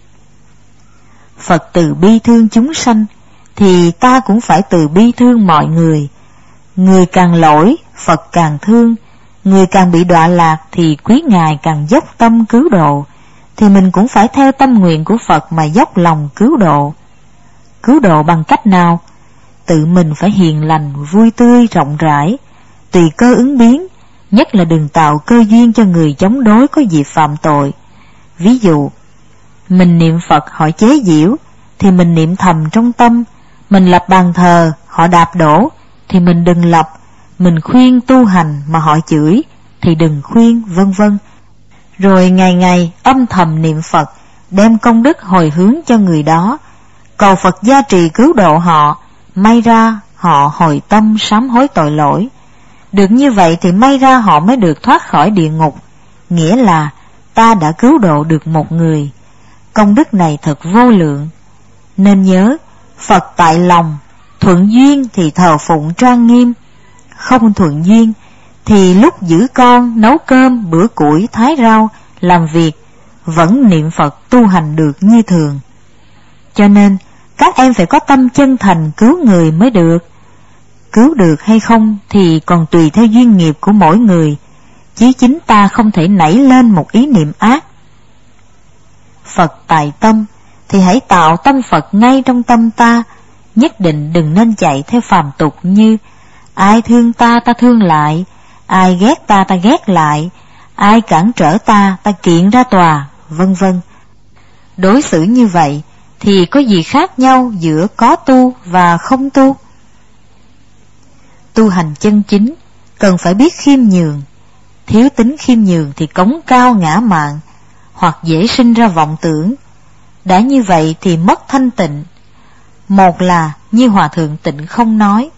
Phật từ bi thương chúng sanh, thì ta cũng phải từ bi thương mọi người. Người càng lỗi, Phật càng thương. Người càng bị đọa lạc thì quý Ngài càng dốc tâm cứu độ, thì mình cũng phải theo tâm nguyện của Phật mà dốc lòng cứu độ. Cứu độ bằng cách nào? Tự mình phải hiền lành, vui tươi, rộng rãi, tùy cơ ứng biến, nhất là đừng tạo cơ duyên cho người chống đối có dịp phạm tội. Ví dụ, mình niệm Phật họ chế giễu, thì mình niệm thầm trong tâm. Mình lập bàn thờ, họ đạp đổ, thì mình đừng lập. Mình khuyên tu hành mà họ chửi, thì đừng khuyên, vân vân. Rồi ngày ngày âm thầm niệm Phật, đem công đức hồi hướng cho người đó, cầu Phật gia trì cứu độ họ, may ra họ hồi tâm sám hối tội lỗi. Được như vậy thì may ra họ mới được thoát khỏi địa ngục, nghĩa là ta đã cứu độ được một người. Công đức này thật vô lượng. Nên nhớ, Phật tại lòng, thuận duyên thì thờ phụng trang nghiêm, không thuận duyên thì lúc giữ con, nấu cơm, bữa củi, thái rau, làm việc, vẫn niệm Phật tu hành được như thường. Cho nên, các em phải có tâm chân thành cứu người mới được. Cứu được hay không thì còn tùy theo duyên nghiệp của mỗi người, chứ chính ta không thể nảy lên một ý niệm ác. Phật tại tâm thì hãy tạo tâm Phật ngay trong tâm ta, nhất định đừng nên chạy theo phàm tục như ai thương ta ta thương lại, ai ghét ta ta ghét lại, ai cản trở ta ta kiện ra tòa, vân vân. Đối xử như vậy thì có gì khác nhau giữa có tu và không tu? Tu hành chân chính cần phải biết khiêm nhường. Thiếu tính khiêm nhường thì cống cao ngã mạn, hoặc dễ sinh ra vọng tưởng. Đã như vậy thì mất thanh tịnh. Một là như Hòa Thượng Tịnh Không nói,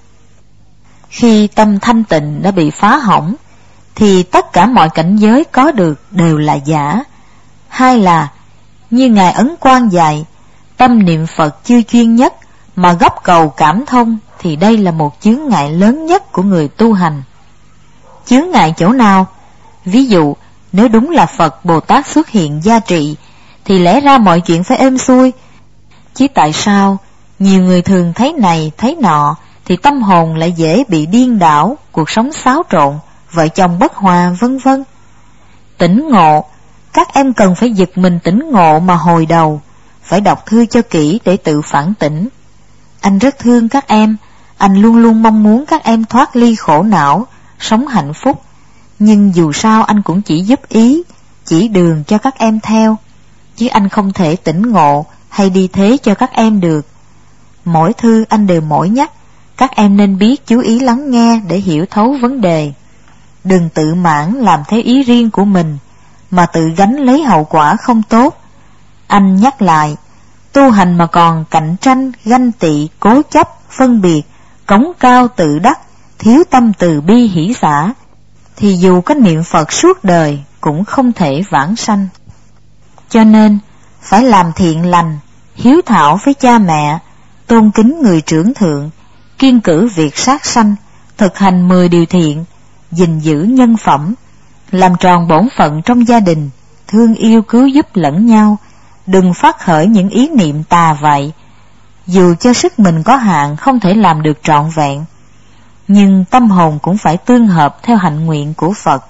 khi tâm thanh tịnh đã bị phá hỏng thì tất cả mọi cảnh giới có được đều là giả. Hai là như Ngài Ấn Quang dạy, tâm niệm Phật chưa chuyên nhất mà gấp cầu cảm thông, thì đây là một chướng ngại lớn nhất của người tu hành. Chướng ngại chỗ nào? Ví dụ, nếu đúng là Phật Bồ Tát xuất hiện gia trị thì lẽ ra mọi chuyện phải êm xuôi. Chứ tại sao nhiều người thường thấy này thấy nọ thì tâm hồn lại dễ bị điên đảo, cuộc sống xáo trộn, vợ chồng bất hòa, vân vân. Tỉnh ngộ, các em cần phải giật mình tỉnh ngộ mà hồi đầu, phải đọc thư cho kỹ để tự phản tỉnh. Anh rất thương các em, anh luôn luôn mong muốn các em thoát ly khổ não, sống hạnh phúc. Nhưng dù sao anh cũng chỉ giúp ý, chỉ đường cho các em theo, chứ anh không thể tỉnh ngộ hay đi thế cho các em được. Mỗi thư anh đều mỗi nhắc, các em nên biết chú ý lắng nghe để hiểu thấu vấn đề. Đừng tự mãn làm theo ý riêng của mình, mà tự gánh lấy hậu quả không tốt. Anh nhắc lại, tu hành mà còn cạnh tranh, ganh tị, cố chấp, phân biệt, cống cao tự đắc, thiếu tâm từ bi hỷ xả, thì dù có niệm Phật suốt đời cũng không thể vãng sanh. Cho nên phải làm thiện lành, hiếu thảo với cha mẹ, tôn kính người trưởng thượng, kiêng cử việc sát sanh, thực hành mười điều thiện, gìn giữ nhân phẩm, làm tròn bổn phận trong gia đình, thương yêu cứu giúp lẫn nhau, đừng phát khởi những ý niệm tà vậy. Dù cho sức mình có hạn không thể làm được trọn vẹn, nhưng tâm hồn cũng phải tương hợp theo hạnh nguyện của Phật.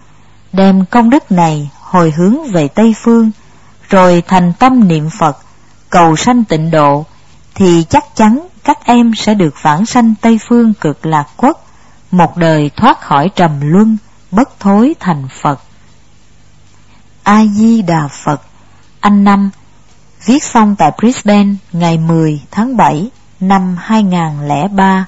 Đem công đức này hồi hướng về Tây Phương, rồi thành tâm niệm Phật, cầu sanh tịnh độ, thì chắc chắn các em sẽ được vãng sanh Tây Phương Cực Lạc Quốc, một đời thoát khỏi trầm luân, bất thối thành Phật. A Di Đà Phật. Anh Năm, viết xong tại Brisbane ngày mười tháng bảy năm hai nghìn không trăm lẻ ba.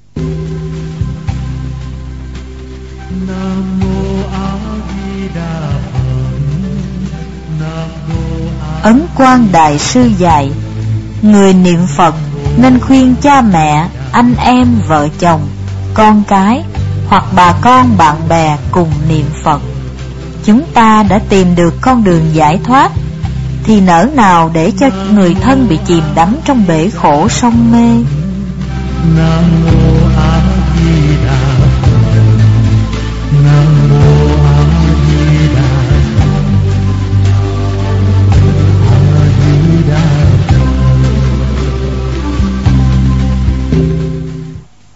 Nam mô A Di Đà Phật. Nam mô A. Ấn Quang Đại Sư dạy, người niệm Phật nên khuyên cha mẹ, anh em, vợ chồng, con cái hoặc bà con bạn bè cùng niệm Phật. Chúng ta đã tìm được con đường giải thoát, thì nỡ nào để cho người thân bị chìm đắm trong bể khổ sông mê. Nam mô